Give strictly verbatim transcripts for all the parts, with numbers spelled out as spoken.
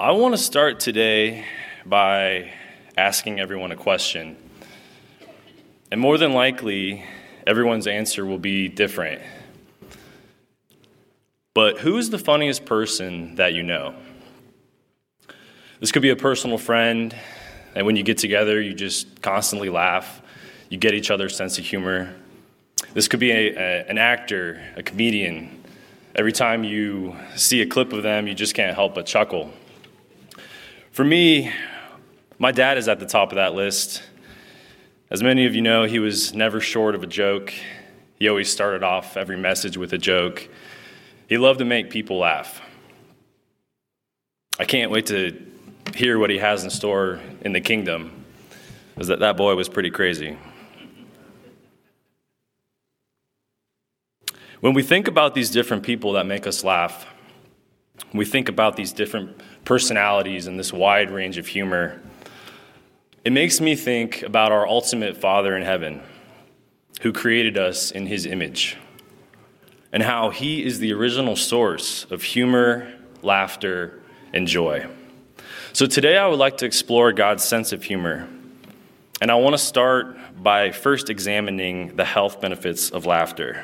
I want to start today by asking everyone a question. And more than likely, everyone's answer will be different. But who's the funniest person that you know? This could be a personal friend, and when you get together, you just constantly laugh. You get each other's sense of humor. This could be a, a, an actor, a comedian. Every time you see a clip of them, you just can't help but chuckle. For me, my dad is at the top of that list. As many of you know, he was never short of a joke. He always started off every message with a joke. He loved to make people laugh. I can't wait to hear what he has in store in the kingdom, because that, that boy was pretty crazy. When we think about these different people that make us laugh, we think about these different personalities and this wide range of humor, it makes me think about our ultimate Father in heaven, who created us in his image, and how he is the original source of humor, laughter, and joy. So today I would like to explore God's sense of humor, and I want to start by first examining the health benefits of laughter.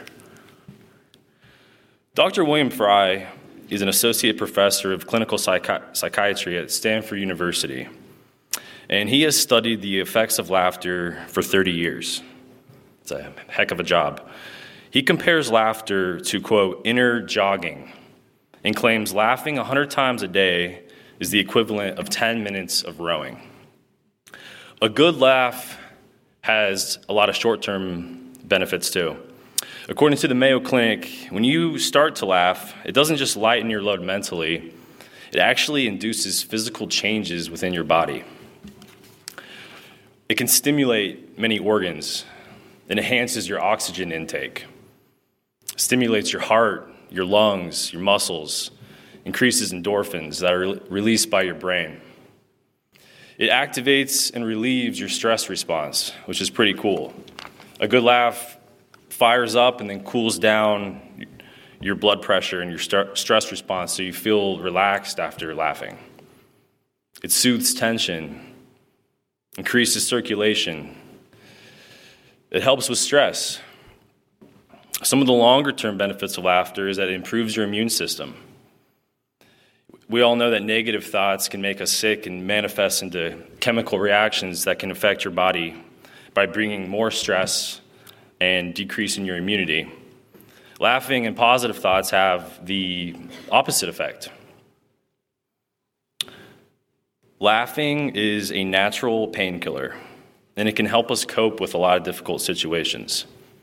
Doctor William Fry is an associate professor of clinical psychi- psychiatry at Stanford University, and he has studied the effects of laughter for thirty years. It's a heck of a job. He compares laughter to, quote, inner jogging, and claims laughing one hundred times a day is the equivalent of ten minutes of rowing. A good laugh has a lot of short-term benefits too. According to the Mayo Clinic, when you start to laugh, it doesn't just lighten your load mentally, it actually induces physical changes within your body. It can stimulate many organs. It enhances your oxygen intake, stimulates your heart, your lungs, your muscles, increases endorphins that are re- released by your brain. It activates and relieves your stress response, which is pretty cool. A good laugh fires up and then cools down your blood pressure and your st- stress response so you feel relaxed after laughing. It soothes tension, increases circulation. It helps with stress. Some of the longer-term benefits of laughter is that it improves your immune system. We all know that negative thoughts can make us sick and manifest into chemical reactions that can affect your body by bringing more stress and decreasing your immunity. Laughing and positive thoughts have the opposite effect. Laughing is a natural painkiller, and it can help us cope with a lot of difficult situations.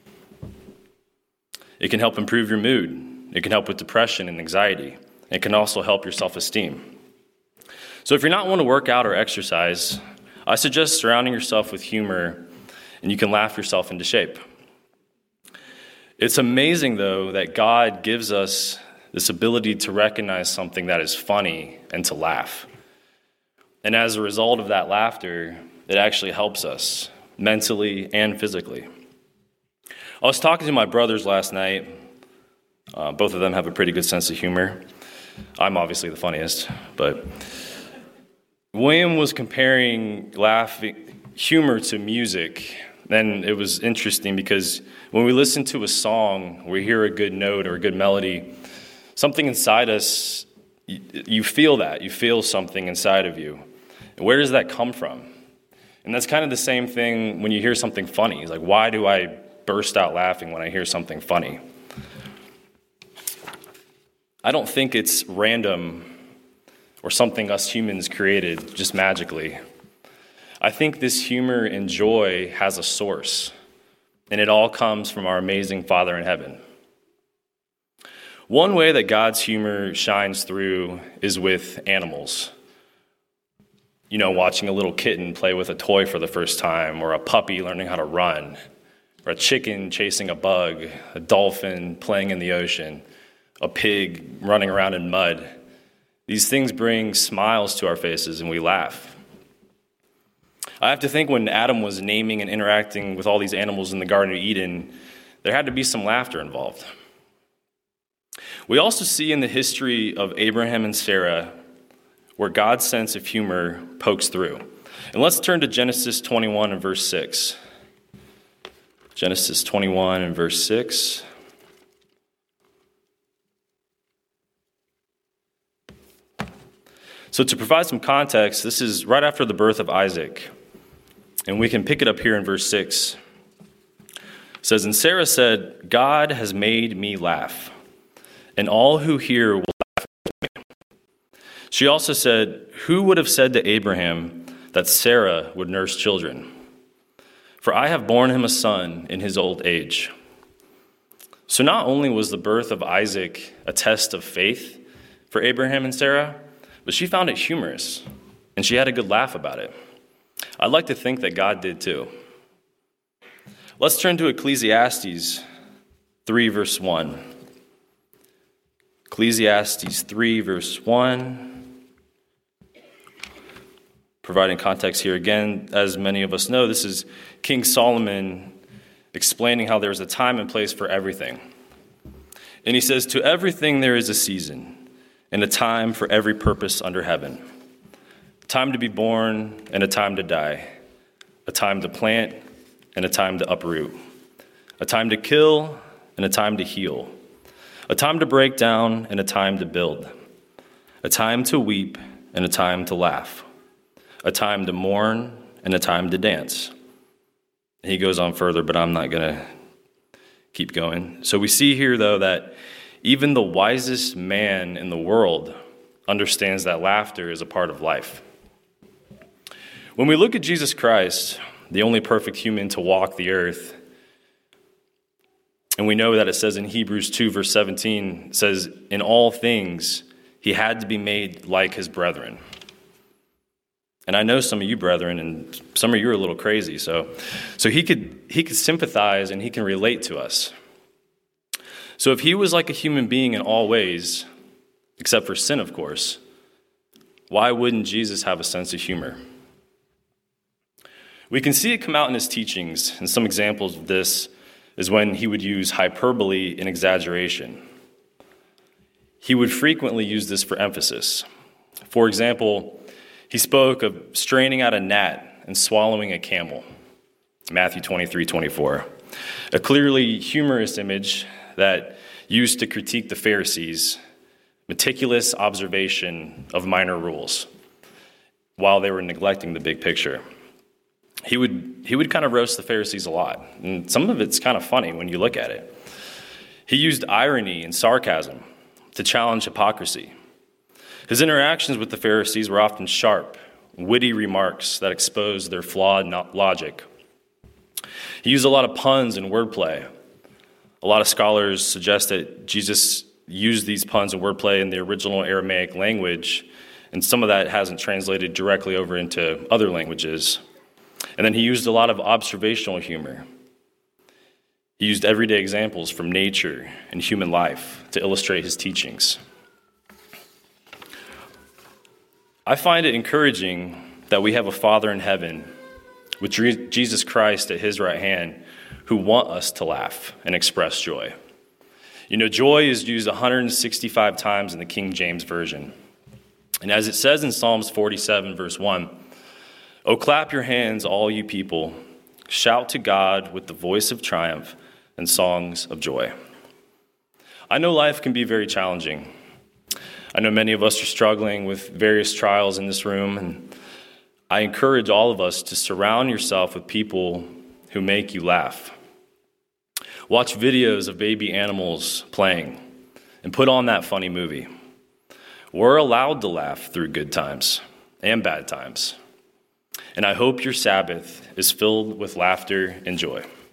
It can help improve your mood. It can help with depression and anxiety. It can also help your self-esteem. So if you're not one to work out or exercise, I suggest surrounding yourself with humor, and you can laugh yourself into shape. It's amazing, though, that God gives us this ability to recognize something that is funny and to laugh. And as a result of that laughter, it actually helps us mentally and physically. I was talking to my brothers last night. Uh, both of them have a pretty good sense of humor. I'm obviously the funniest, but William was comparing laughing humor to music. Then it was interesting because when we listen to a song, we hear a good note or a good melody, something inside us, you, you feel that. You feel something inside of you. And where does that come from? And that's kind of the same thing when you hear something funny. It's like, why do I burst out laughing when I hear something funny? I don't think it's random or something us humans created just magically. I think this humor and joy has a source, and it all comes from our amazing Father in heaven. One way that God's humor shines through is with animals. You know, watching a little kitten play with a toy for the first time, or a puppy learning how to run, or a chicken chasing a bug, a dolphin playing in the ocean, a pig running around in mud. These things bring smiles to our faces, and we laugh. I have to think when Adam was naming and interacting with all these animals in the Garden of Eden, there had to be some laughter involved. We also see in the history of Abraham and Sarah where God's sense of humor pokes through. And let's turn to Genesis twenty-one and verse six. Genesis twenty-one and verse six. So to provide some context, this is right after the birth of Isaac. And we can pick it up here in verse six. It says, "And Sarah said, 'God has made me laugh, and all who hear will laugh with me.' She also said, 'Who would have said to Abraham that Sarah would nurse children? For I have borne him a son in his old age.'" So not only was the birth of Isaac a test of faith for Abraham and Sarah, but she found it humorous, and she had a good laugh about it. I'd like to think that God did too. Let's turn to Ecclesiastes three, verse one. Ecclesiastes three, verse one. Providing context here again, as many of us know, this is King Solomon explaining how there's a time and place for everything. And he says, "To everything there is a season, and a time for every purpose under heaven. A time to be born and a time to die. A time to plant and a time to uproot. A time to kill and a time to heal. A time to break down and a time to build. A time to weep and a time to laugh. A time to mourn and a time to dance." And he goes on further, but I'm not going to keep going. So we see here, though, that even the wisest man in the world understands that laughter is a part of life. When we look at Jesus Christ, the only perfect human to walk the earth, and we know that it says in Hebrews two, verse seventeen, it says, "In all things, he had to be made like his brethren." And I know some of you brethren, and some of you are a little crazy, so so he could he could sympathize and he can relate to us. So if he was like a human being in all ways, except for sin, of course, why wouldn't Jesus have a sense of humor? We can see it come out in his teachings, and some examples of this is when he would use hyperbole and exaggeration. He would frequently use this for emphasis. For example, he spoke of straining out a gnat and swallowing a camel. Matthew twenty-three, twenty-four. A clearly humorous image that used to critique the Pharisees' meticulous observation of minor rules while they were neglecting the big picture. He would he would kind of roast the Pharisees a lot, and some of it's kind of funny when you look at it. He used irony and sarcasm to challenge hypocrisy. His interactions with the Pharisees were often sharp, witty remarks that exposed their flawed logic. He used a lot of puns and wordplay. A lot of scholars suggest that Jesus used these puns and wordplay in the original Aramaic language, and some of that hasn't translated directly over into other languages. And then he used a lot of observational humor. He used everyday examples from nature and human life to illustrate his teachings. I find it encouraging that we have a Father in heaven with Jesus Christ at his right hand who want us to laugh and express joy. You know, joy is used one hundred sixty-five times in the King James Version. And as it says in Psalms forty-seven, verse one, "Oh, clap your hands, all you people. Shout to God with the voice of triumph and songs of joy." I know life can be very challenging. I know many of us are struggling with various trials in this room, and I encourage all of us to surround yourself with people who make you laugh. Watch videos of baby animals playing and put on that funny movie. We're allowed to laugh through good times and bad times. And I hope your Sabbath is filled with laughter and joy.